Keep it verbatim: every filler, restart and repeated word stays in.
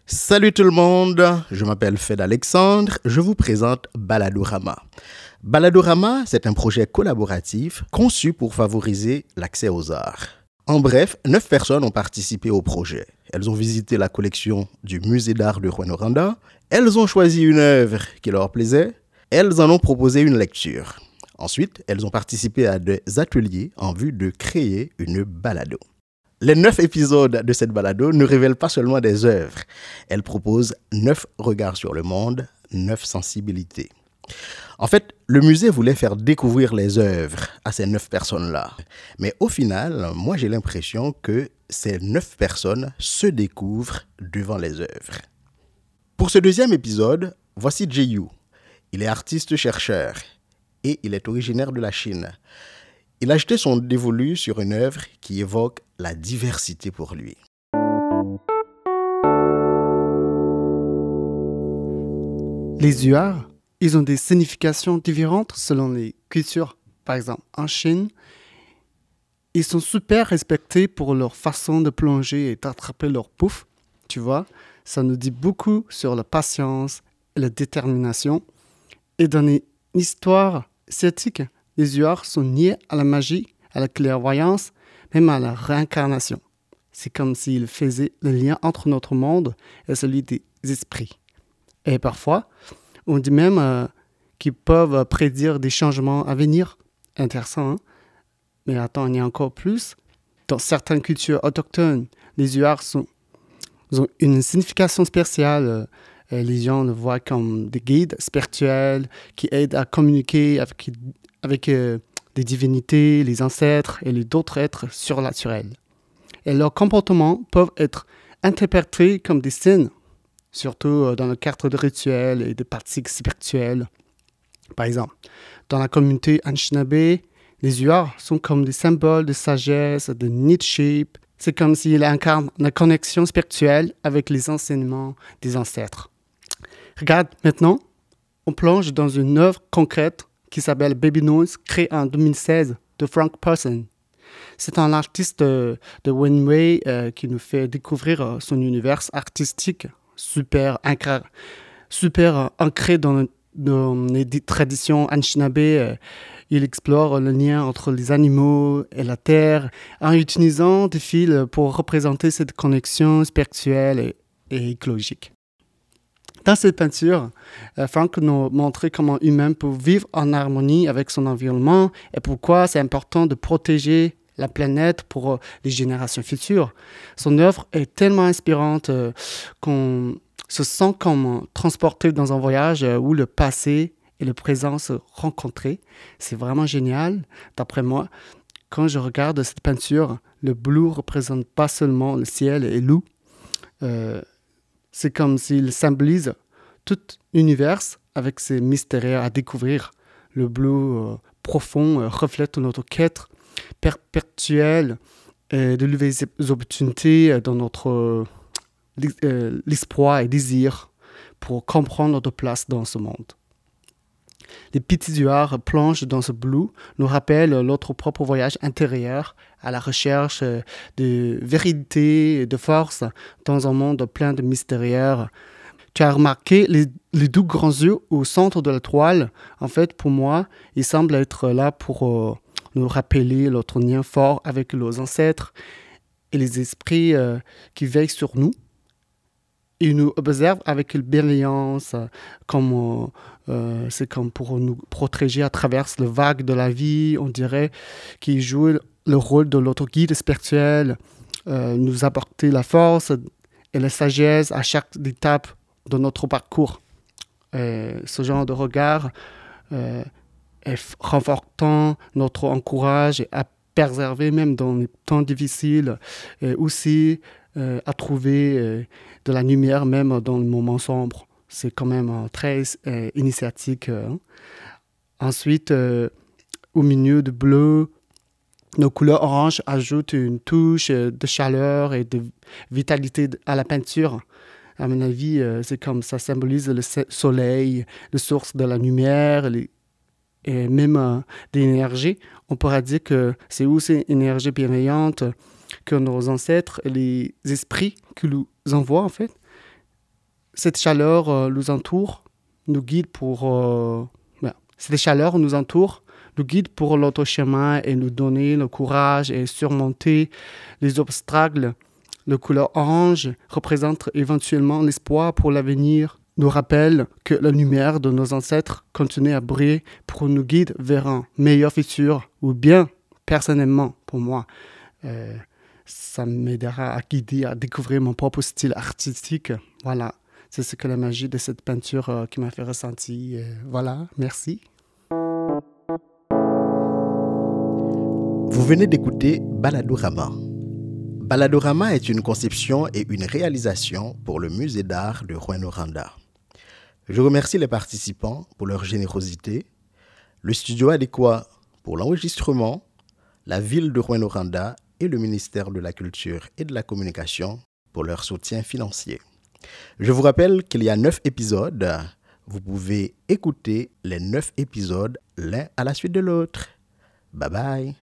Salut tout le monde, je m'appelle Fed Alexandre, je vous présente Baladorama. Baladorama, c'est un projet collaboratif conçu pour favoriser l'accès aux arts. En bref, neuf personnes ont participé au projet. Elles ont visité la collection du musée d'art de Rouyn-Noranda, elles ont choisi une œuvre qui leur plaisait, elles en ont proposé une lecture. Ensuite, elles ont participé à des ateliers en vue de créer une balado. Les neuf épisodes de cette balado ne révèlent pas seulement des œuvres. Elles proposent neuf regards sur le monde, neuf sensibilités. En fait, le musée voulait faire découvrir les œuvres à ces neuf personnes-là. Mais au final, moi j'ai l'impression que ces neuf personnes se découvrent devant les œuvres. Pour ce deuxième épisode, voici Jiyu. Il est artiste-chercheur et il est originaire de la Chine. Il a jeté son dévolu sur une œuvre qui évoque la diversité pour lui. Les huards, ils ont des significations différentes selon les cultures. Par exemple, en Chine, ils sont super respectés pour leur façon de plonger et d'attraper leur pouf. Tu vois, ça nous dit beaucoup sur la patience et la détermination. Et dans une histoire asiatique, les huards sont liés à la magie, à la clairvoyance, même à la réincarnation. C'est comme s'ils faisaient le lien entre notre monde et celui des esprits. Et parfois, on dit même euh, qu'ils peuvent prédire des changements à venir. Intéressant, hein? Mais attends, il y a encore plus. Dans certaines cultures autochtones, les huards sont, ont une signification spéciale. Euh, les gens le voient comme des guides spirituels qui aident à communiquer avec avec euh, des divinités, les ancêtres et les d'autres êtres surnaturels. Et leurs comportements peuvent être interprétés comme des signes, surtout euh, dans le cadre de rituels et de pratiques spirituelles. Par exemple, dans la communauté Anishinaabe, les huards sont comme des symboles de sagesse, de leadership. C'est comme s'ils incarnent la connexion spirituelle avec les enseignements des ancêtres. Regarde, maintenant, on plonge dans une œuvre concrète qui s'appelle Baby Noise, créé en deux mille seize de Frank Person. C'est un artiste de, de Wenwei euh, qui nous fait découvrir euh, son univers artistique super, incra- super euh, ancré dans, dans les traditions Anishinaabe. Euh, il explore le lien entre les animaux et la terre en utilisant des fils pour représenter cette connexion spirituelle et, et écologique. Dans cette peinture, Frank nous montre comment l'humain peut vivre en harmonie avec son environnement et pourquoi c'est important de protéger la planète pour les générations futures. Son œuvre est tellement inspirante qu'on se sent comme transporté dans un voyage où le passé et le présent se rencontrent. C'est vraiment génial, d'après moi. Quand je regarde cette peinture, le bleu ne représente pas seulement le ciel et l'eau. Euh, C'est comme s'il symbolise tout l'univers avec ses mystères à découvrir. Le bleu euh, profond euh, reflète notre quête perpétuelle euh, de nouvelles opportunités dans notre euh, l'espoir et désir pour comprendre notre place dans ce monde. Les petits huards plongent dans ce bleu nous rappellent notre propre voyage intérieur à la recherche de vérité et de force dans un monde plein de mystères. Tu as remarqué les, les deux grands yeux au centre de la toile. En fait, pour moi, ils semblent être là pour euh, nous rappeler notre lien fort avec nos ancêtres et les esprits euh, qui veillent sur nous. Ils nous observent avec bienveillance, comme, euh, euh, c'est comme pour nous protéger à travers le vague de la vie. On dirait qu'ils jouent le rôle de notre guide spirituel, euh, nous apporter la force et la sagesse à chaque étape de notre parcours. Et ce genre de regard euh, est renforçant notre encourage à préserver même dans les temps difficiles et aussi euh, à trouver euh, de la lumière même dans les moments sombres. C'est quand même euh, très euh, initiatique. Euh. Ensuite, euh, au milieu de bleu, nos couleurs oranges ajoutent une touche de chaleur et de vitalité à la peinture. À mon avis, euh, c'est comme ça symbolise le soleil, la source de la lumière les, et même euh, de l'énergie. On pourra dire que c'est aussi une énergie bienveillante que nos ancêtres et les esprits qui nous envoient en fait. cette chaleur euh, nous entoure, nous guide pour... Euh, ouais. Cette chaleur nous entoure, nous guide pour notre chemin et nous donner le courage et surmonter les obstacles. La couleur orange représente éventuellement l'espoir pour l'avenir, nous rappelle que la lumière de nos ancêtres continue à briller pour nous guider vers un meilleur futur, ou bien, personnellement, pour moi, euh, ça m'aidera à guider, à découvrir mon propre style artistique. Voilà, c'est ce que la magie de cette peinture euh, qui m'a fait ressentir. Euh, voilà, merci. Vous venez d'écouter Baladorama. Baladorama est une conception et une réalisation pour le musée d'art de Rouyn-Noranda. Je remercie les participants pour leur générosité, le studio adéquat pour l'enregistrement, la ville de Rouyn-Noranda et le ministère de la Culture et de la Communication pour leur soutien financier. Je vous rappelle qu'il y a neuf épisodes. Vous pouvez écouter les neuf épisodes l'un à la suite de l'autre. Bye bye.